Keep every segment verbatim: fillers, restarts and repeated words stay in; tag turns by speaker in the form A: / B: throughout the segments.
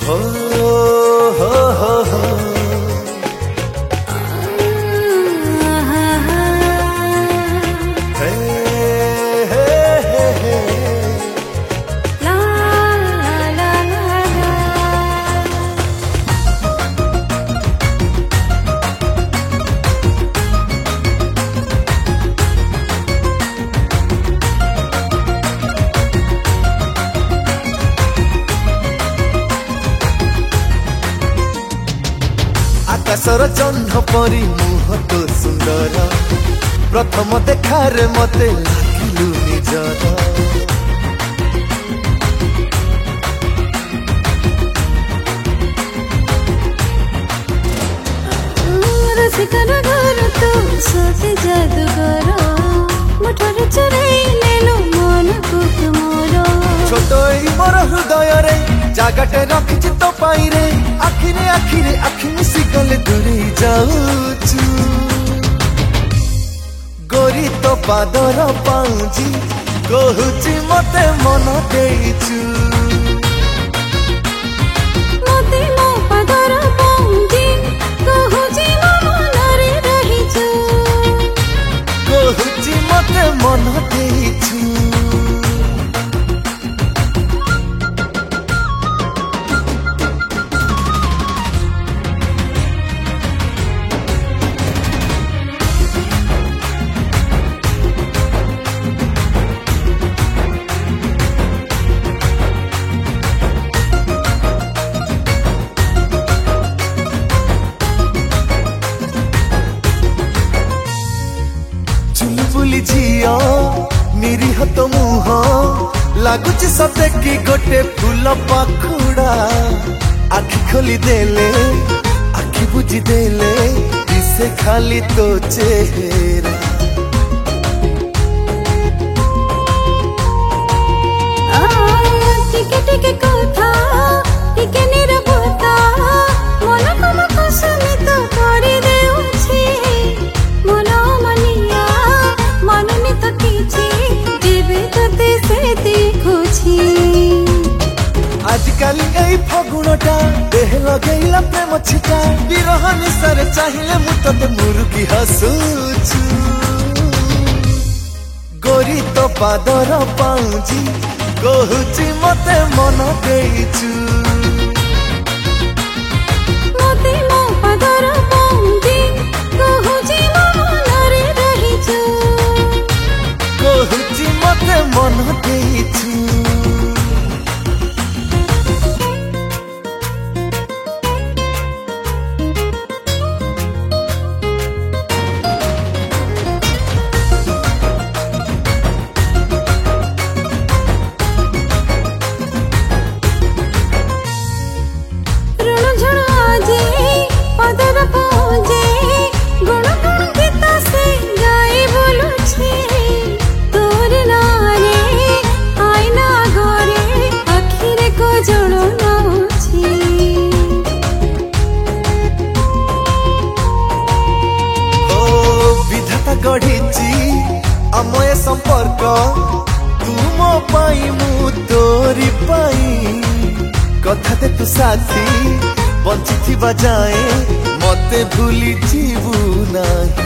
A: हो हो हो हो हे हे हे हे
B: ला ला ला ला
A: आकाशर जह्न परी मुह तो सुंदर प्रथम देखारे मते लागिलु निजर
B: रसिकर घर तो सोते जादूगर मुठर चुराई लेलो मन को तुमर
A: छोट मोर हृदय रे जागाटे रखिछि तो पाई रे आखिरे आखिरे आखि मिसी गले दूरी जाऊचु गोरी तो पादर पाउजी कहूची मते मन देइचु
B: मते मो पादर पाउजी कहूची मो मनरे रहिछु
A: कहूची मते मन देइचु चुलबुली झियो निरीह तो मुह लागुच सते कि गोटे फूल पाखुड़ा आखि खोली देले आखि बुझी देले दिसे खाली तो चेहरा
B: टिके टिके कथा टिके निरवता मन कम कुसुमित करि देउछि मन मनिया मननि त किछि देबे तते से देखुछि
A: आजकल एई फगुणटा देह लगैला प्रेम छिटा विरह निसर चाहिले मु तते मुरुकी हसुछु गोरी तो पादर पाउजी कहूची मते मन देइचु
B: मते मो पादर पाउजी कहूची मो मनरे रहिछु
A: कहूची मते मन देइचु गढ़ी आमय संपर्क तुम पाई मु तोरी पाई कथा दे तू साथी बंची जाए मते भूली जीवु नाही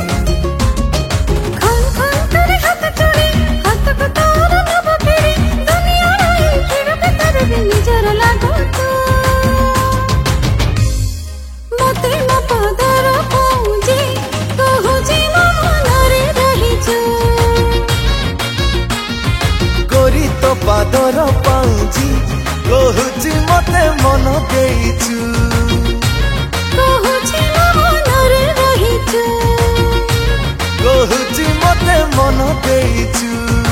A: पादर पाउजी कहूची मते मन देइचु
B: कहूची मो मनरे रहिछु
A: कहूची मते मन देइचु।